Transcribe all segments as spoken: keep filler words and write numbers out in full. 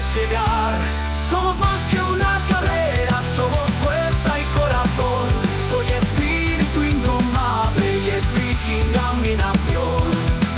llegar. Somos más que una carrera, somos fuerza y corazón. Soy espíritu indomable y es vikinga mi nación.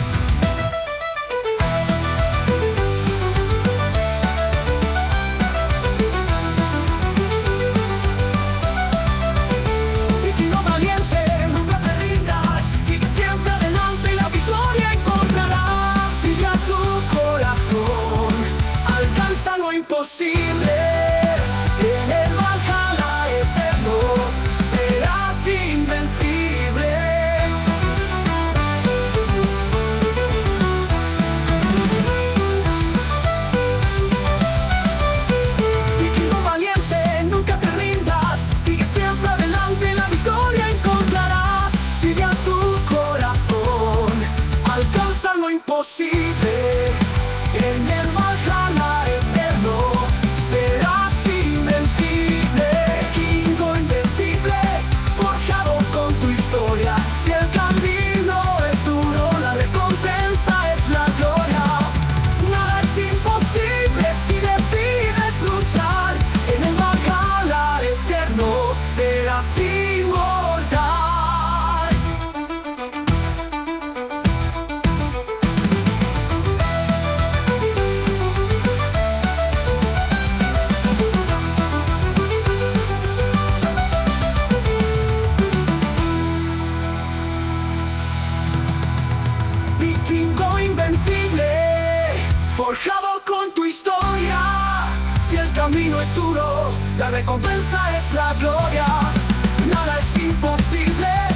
Vikingo valiente, nunca te rindas, sigue siempre adelante y la victoria encontrarás. Sigue a tu corazón, alcanza lo imposible. En el Valhalla eterno serás invencible. Vikingo valiente, nunca te rindas, sigue siempre adelante, la victoria encontrarás. Sigue a tu corazón, alcanza lo imposible. En el Valhalla eterno serás invencible. Vikingo invencible, forjado con tu historia. Si el camino es duro, la recompensa es la gloria. Nada es imposible si decides luchar. En el Valhalla eterno serás inmortal. Vikingo invencible, forjado con tu historia. Si el camino es duro, la recompensa es la gloria. Nada es imposible